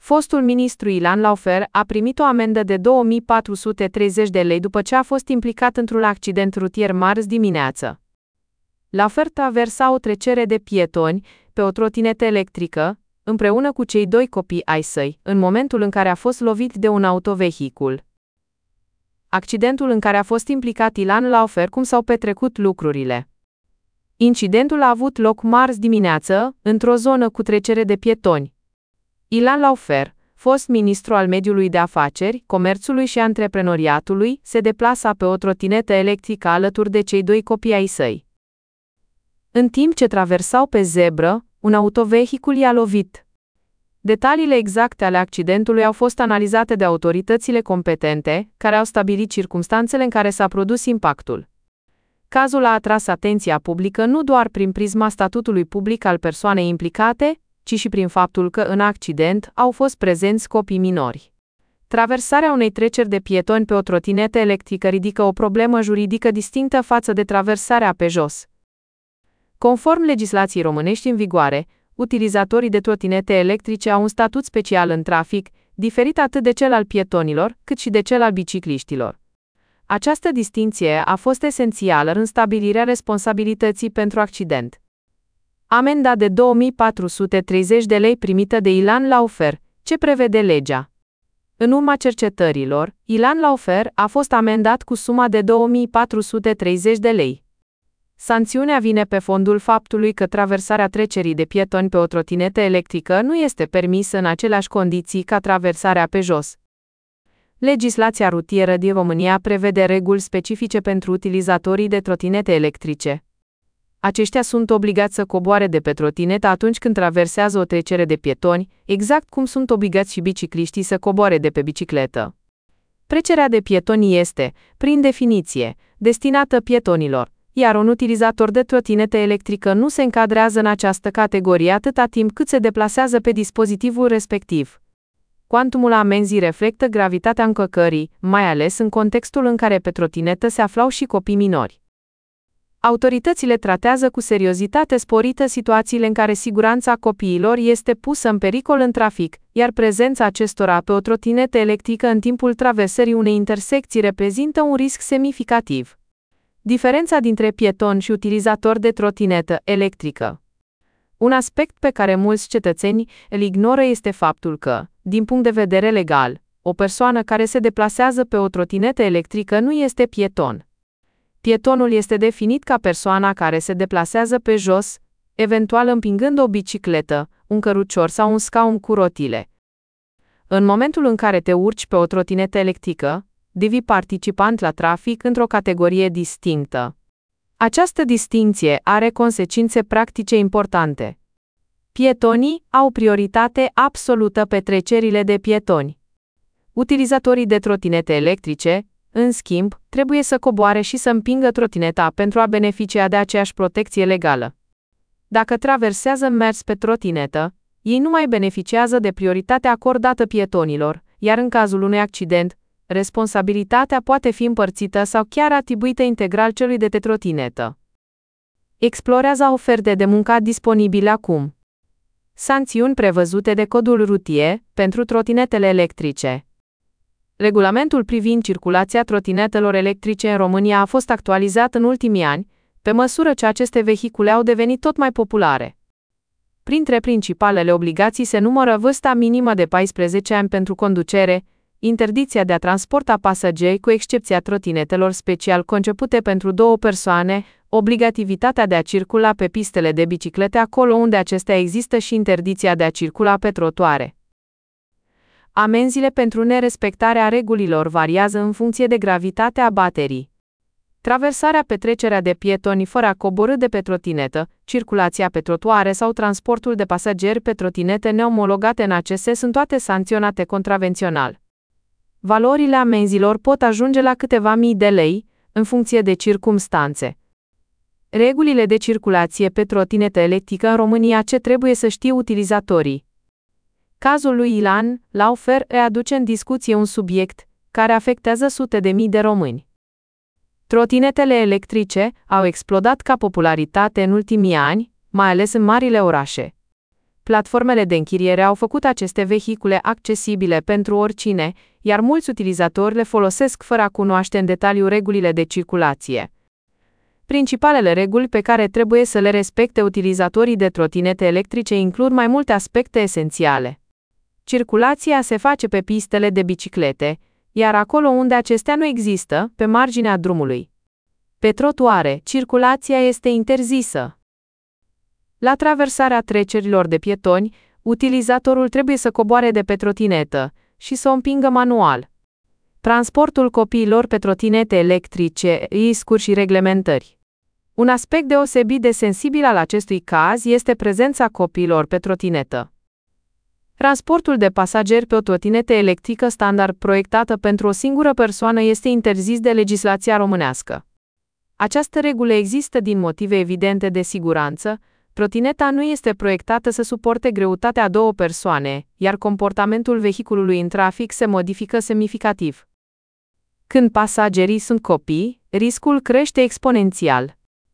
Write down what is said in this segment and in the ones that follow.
Fostul ministru Ilan Laufer a primit o amendă de 2430 de lei după ce a fost implicat într-un accident rutier marți dimineață. Laufer traversa o trecere de pietoni pe o trotinetă electrică, împreună cu cei doi copii ai săi, în momentul în care a fost lovit de un autovehicul. Accidentul în care a fost implicat Ilan Laufer, cum s-au petrecut lucrurile. Incidentul a avut loc marți dimineață, într-o zonă cu trecere de pietoni. Ilan Laufer, fost ministru al mediului de afaceri, comerțului și antreprenoriatului, se deplasa pe o trotinetă electrică alături de cei doi copii ai săi. În timp ce traversau pe zebră, un autovehicul i-a lovit. Detaliile exacte ale accidentului au fost analizate de autoritățile competente, care au stabilit circumstanțele în care s-a produs impactul. Cazul a atras atenția publică nu doar prin prisma statutului public al persoanei implicate, ci și prin faptul că în accident au fost prezenți copii minori. Traversarea unei treceri de pietoni pe o trotinetă electrică ridică o problemă juridică distinctă față de traversarea pe jos. Conform legislației românești în vigoare, utilizatorii de trotinete electrice au un statut special în trafic, diferit atât de cel al pietonilor, cât și de cel al bicicliștilor. Această distincție a fost esențială în stabilirea responsabilității pentru accident. Amenda de 2430 de lei primită de Ilan Laufer, ce prevede legea? În urma cercetărilor, Ilan Laufer a fost amendat cu suma de 2430 de lei. Sancțiunea vine pe fondul faptului că traversarea trecerii de pietoni pe o trotinetă electrică nu este permisă în aceleași condiții ca traversarea pe jos. Legislația rutieră din România prevede reguli specifice pentru utilizatorii de trotinete electrice. Aceștia sunt obligați să coboare de pe trotinetă atunci când traversează o trecere de pietoni, exact cum sunt obligați și bicicliștii să coboare de pe bicicletă. Trecerea de pietoni este, prin definiție, destinată pietonilor, iar un utilizator de trotinetă electrică nu se încadrează în această categorie atâta timp cât se deplasează pe dispozitivul respectiv. Cuantumul amenzii reflectă gravitatea încălcării, mai ales în contextul în care pe trotinetă se aflau și copii minori. Autoritățile tratează cu seriozitate sporită situațiile în care siguranța copiilor este pusă în pericol în trafic, iar prezența acestora pe o trotinetă electrică în timpul traversării unei intersecții reprezintă un risc semnificativ. Diferența dintre pieton și utilizator de trotinetă electrică. Un aspect pe care mulți cetățeni îl ignoră este faptul că, din punct de vedere legal, o persoană care se deplasează pe o trotinetă electrică nu este pieton. Pietonul este definit ca persoana care se deplasează pe jos, eventual împingând o bicicletă, un cărucior sau un scaun cu rotile. În momentul în care te urci pe o trotinetă electrică, devii participant la trafic într-o categorie distinctă. Această distincție are consecințe practice importante. Pietonii au prioritate absolută pe trecerile de pietoni. Utilizatorii de trotinete electrice, în schimb, trebuie să coboare și să împingă trotineta pentru a beneficia de aceeași protecție legală. Dacă traversează mers pe trotinetă, ei nu mai beneficiază de prioritatea acordată pietonilor, iar în cazul unui accident, responsabilitatea poate fi împărțită sau chiar atribuită integral celui de trotinetă. Explorează oferte de muncă disponibile acum. Sancțiuni prevăzute de codul rutier pentru trotinetele electrice. Regulamentul privind circulația trotinetelor electrice în România a fost actualizat în ultimii ani, pe măsură ce aceste vehicule au devenit tot mai populare. Printre principalele obligații se numără vârsta minimă de 14 ani pentru conducere, interdicția de a transporta pasageri cu excepția trotinetelor special concepute pentru două persoane, obligativitatea de a circula pe pistele de biciclete acolo unde acestea există și interdicția de a circula pe trotuare. Amenziile pentru nerespectarea regulilor variază în funcție de gravitatea abaterii. Traversarea pe trecerea de pietoni fără a coborî de pe trotinetă, circulația pe trotuare sau transportul de pasageri pe trotinete neomologate în ACS sunt toate sancționate contravențional. Valorile amenzilor pot ajunge la câteva mii de lei, în funcție de circumstanțe. Regulile de circulație pe trotinetă electrică în România. Ce trebuie să știe utilizatorii? Cazul lui Ilan Laufer îi aduce în discuție un subiect care afectează sute de mii de români. Trotinetele electrice au explodat ca popularitate în ultimii ani, mai ales în marile orașe. Platformele de închiriere au făcut aceste vehicule accesibile pentru oricine, iar mulți utilizatori le folosesc fără a cunoaște în detaliu regulile de circulație. Principalele reguli pe care trebuie să le respecte utilizatorii de trotinete electrice includ mai multe aspecte esențiale. Circulația se face pe pistele de biciclete, iar acolo unde acestea nu există, pe marginea drumului. Pe trotuare, circulația este interzisă. La traversarea trecerilor de pietoni, utilizatorul trebuie să coboare de pe trotinetă și să o împingă manual. Transportul copiilor pe trotinete electrice, riscuri și reglementări. Un aspect deosebit de sensibil al acestui caz este prezența copiilor pe trotinetă. Transportul de pasageri pe o trotinetă electrică standard proiectată pentru o singură persoană este interzis de legislația românească. Această regulă există din motive evidente de siguranță. Trotineta nu este proiectată să suporte greutatea a două persoane, iar comportamentul vehiculului în trafic se modifică semnificativ. Când pasagerii sunt copii, riscul crește exponențial.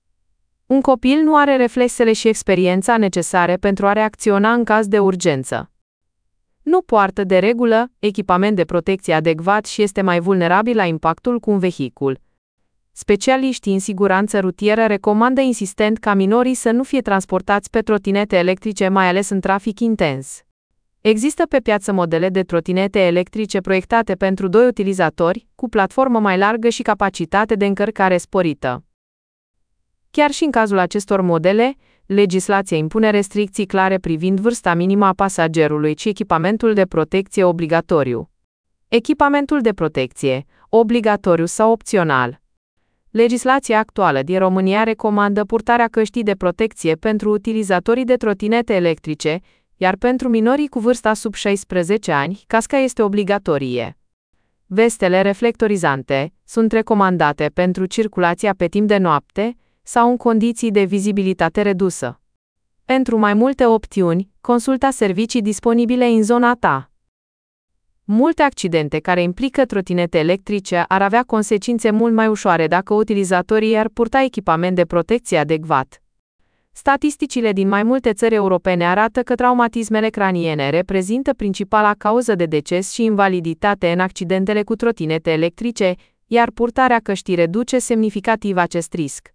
Un copil nu are reflexele și experiența necesare pentru a reacționa în caz de urgență. Nu poartă de regulă echipament de protecție adecvat și este mai vulnerabil la impactul cu un vehicul. Specialiștii în siguranță rutieră recomandă insistent ca minorii să nu fie transportați pe trotinete electrice, mai ales în trafic intens. Există pe piață modele de trotinete electrice proiectate pentru 2 utilizatori, cu platformă mai largă și capacitate de încărcare sporită. Chiar și în cazul acestor modele, legislația impune restricții clare privind vârsta minimă a pasagerului și echipamentul de protecție obligatoriu. Echipamentul de protecție, obligatoriu sau opțional. Legislația actuală din România recomandă purtarea căștii de protecție pentru utilizatorii de trotinete electrice, iar pentru minorii cu vârsta sub 16 ani, casca este obligatorie. Vestele reflectorizante sunt recomandate pentru circulația pe timp de noapte sau în condiții de vizibilitate redusă. Pentru mai multe opțiuni, consulta servicii disponibile în zona ta. Multe accidente care implică trotinete electrice ar avea consecințe mult mai ușoare dacă utilizatorii ar purta echipament de protecție adecvat. Statisticile din mai multe țări europene arată că traumatismele craniene reprezintă principala cauză de deces și invaliditate în accidentele cu trotinete electrice, iar purtarea căștii reduce semnificativ acest risc.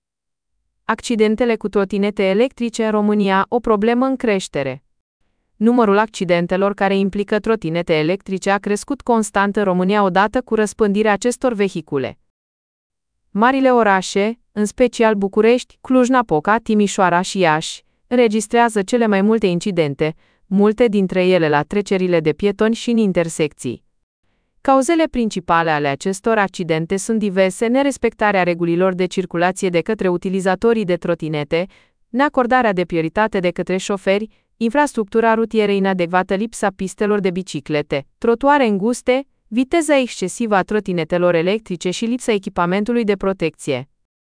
Accidentele cu trotinete electrice în România, o problemă în creștere. Numărul accidentelor care implică trotinete electrice a crescut constant în România odată cu răspândirea acestor vehicule. Marile orașe, în special București, Cluj-Napoca, Timișoara și Iași, înregistrează cele mai multe incidente, multe dintre ele la trecerile de pietoni și în intersecții. Cauzele principale ale acestor accidente sunt diverse: nerespectarea regulilor de circulație de către utilizatorii de trotinete, neacordarea de prioritate de către șoferi, infrastructura rutieră inadecvată, lipsa pistelor de biciclete, trotuare înguste, viteza excesivă a trotinetelor electrice și lipsa echipamentului de protecție.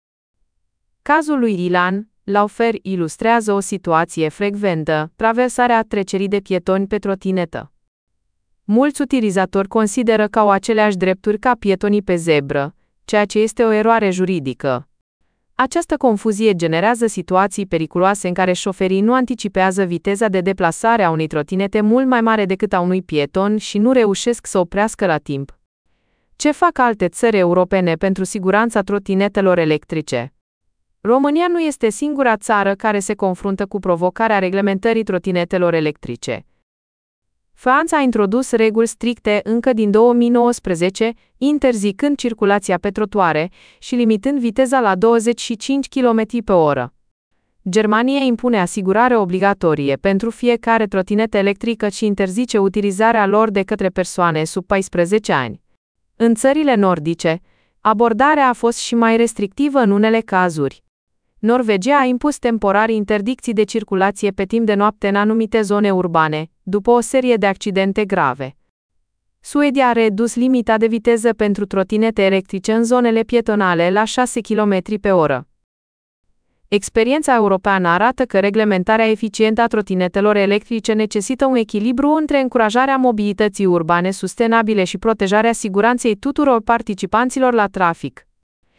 Cazul lui Ilan Laufer ilustrează o situație frecventă: traversarea trecerii de pietoni pe trotinetă. Mulți utilizatori consideră că au aceleași drepturi ca pietonii pe zebră, ceea ce este o eroare juridică. Această confuzie generează situații periculoase în care șoferii nu anticipează viteza de deplasare a unei trotinete mult mai mare decât a unui pieton și nu reușesc să oprească la timp. Ce fac alte țări europene pentru siguranța trotinetelor electrice? România nu este singura țară care se confruntă cu provocarea reglementării trotinetelor electrice. Franța a introdus reguli stricte încă din 2019, interzicând circulația pe trotuare și limitând viteza la 25 km/h. Germania impune asigurare obligatorie pentru fiecare trotinetă electrică și interzice utilizarea lor de către persoane sub 14 ani. În țările nordice, abordarea a fost și mai restrictivă în unele cazuri. Norvegia a impus temporar interdicții de circulație pe timp de noapte în anumite zone urbane, după o serie de accidente grave. Suedia a redus limita de viteză pentru trotinete electrice în zonele pietonale la 6 km/h. Experiența europeană arată că reglementarea eficientă a trotinetelor electrice necesită un echilibru între încurajarea mobilității urbane sustenabile și protejarea siguranței tuturor participanților la trafic.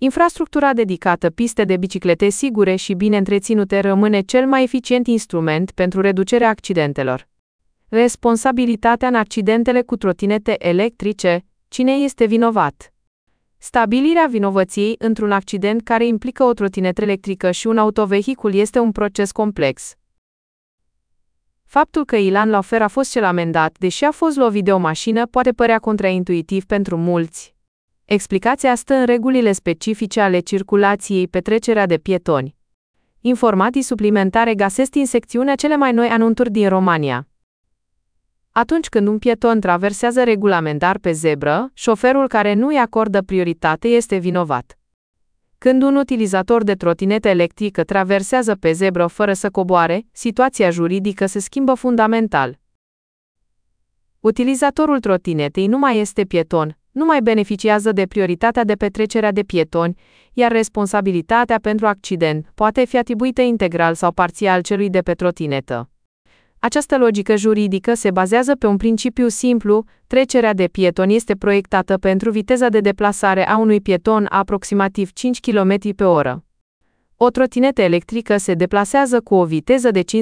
Infrastructura dedicată, piste de biciclete sigure și bine întreținute rămâne cel mai eficient instrument pentru reducerea accidentelor. Responsabilitatea în accidentele cu trotinete electrice. Cine este vinovat? Stabilirea vinovăției într-un accident care implică o trotinetă electrică și un autovehicul este un proces complex. Faptul că Ilan Laufer a fost cel amendat, deși a fost lovit de o mașină, poate părea contraintuitiv pentru mulți. Explicația stă în regulile specifice ale circulației pe trecerea de pietoni. Informații suplimentare găsesc în secțiunea cele mai noi anunțuri din România. Atunci când un pieton traversează regulamentar pe zebră, șoferul care nu îi acordă prioritate este vinovat. Când un utilizator de trotinetă electrică traversează pe zebră fără să coboare, situația juridică se schimbă fundamental. Utilizatorul trotinetei nu mai este pieton, nu mai beneficiază de prioritatea de petrecerea de pietoni, iar responsabilitatea pentru accident poate fi atribuită integral sau parțial celui de pe trotinetă. Această logică juridică se bazează pe un principiu simplu: trecerea de pietoni este proiectată pentru viteza de deplasare a unui pieton aproximativ 5 km/h. O trotinetă electrică se deplasează cu o viteză de 15-25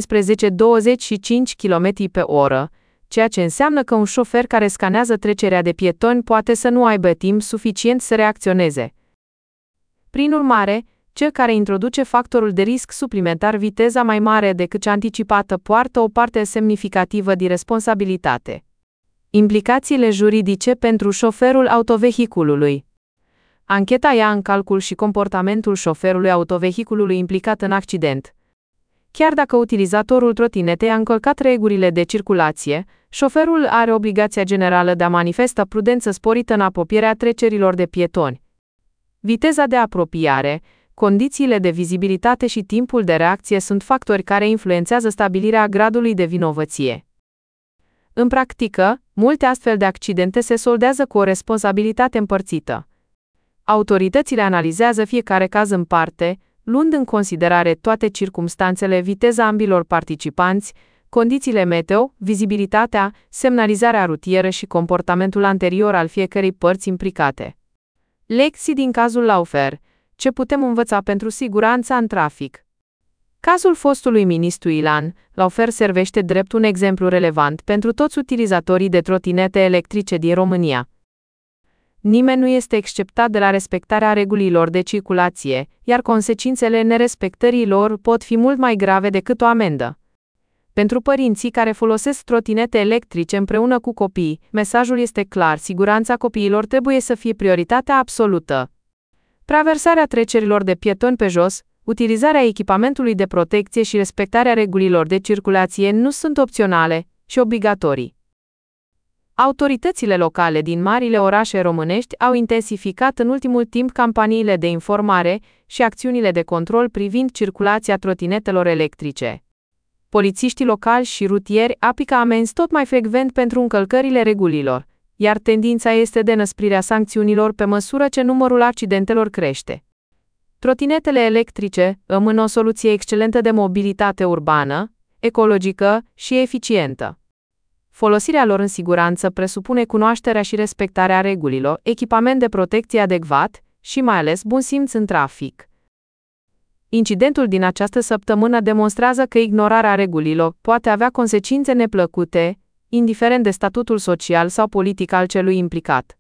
km/h, ceea ce înseamnă că un șofer care scanează trecerea de pietoni poate să nu aibă timp suficient să reacționeze. Prin urmare, cel care introduce factorul de risc suplimentar, viteza mai mare decât cea anticipată, poartă o parte semnificativă din responsabilitate. Implicațiile juridice pentru șoferul autovehiculului. Ancheta ia în calcul și comportamentul șoferului autovehiculului implicat în accident. Chiar dacă utilizatorul trotinetei a încălcat regulile de circulație, șoferul are obligația generală de a manifesta prudență sporită în apropierea trecerilor de pietoni. Viteza de apropiare, condițiile de vizibilitate și timpul de reacție sunt factori care influențează stabilirea gradului de vinovăție. În practică, multe astfel de accidente se soldează cu o responsabilitate împărțită. Autoritățile analizează fiecare caz în parte, luând în considerare toate circumstanțele, viteza ambilor participanți, condițiile meteo, vizibilitatea, semnalizarea rutieră și comportamentul anterior al fiecărei părți implicate. Lecții din cazul Laufer. Ce putem învăța pentru siguranța în trafic? Cazul fostului ministru Ilan Laufer servește drept un exemplu relevant pentru toți utilizatorii de trotinete electrice din România. Nimeni nu este exceptat de la respectarea regulilor de circulație, iar consecințele nerespectării lor pot fi mult mai grave decât o amendă. Pentru părinții care folosesc trotinete electrice împreună cu copii, mesajul este clar: siguranța copiilor trebuie să fie prioritatea absolută. Traversarea trecerilor de pietoni pe jos, utilizarea echipamentului de protecție și respectarea regulilor de circulație nu sunt opționale, ci obligatorii. Autoritățile locale din marile orașe românești au intensificat în ultimul timp campaniile de informare și acțiunile de control privind circulația trotinetelor electrice. Polițiștii locali și rutieri aplică amenzi tot mai frecvent pentru încălcările regulilor, iar tendința este de înăsprirea sancțiunilor pe măsură ce numărul accidentelor crește. Trotinetele electrice rămân o soluție excelentă de mobilitate urbană, ecologică și eficientă. Folosirea lor în siguranță presupune cunoașterea și respectarea regulilor, echipament de protecție adecvat și mai ales bun simț în trafic. Incidentul din această săptămână demonstrează că ignorarea regulilor poate avea consecințe neplăcute, indiferent de statutul social sau politic al celui implicat.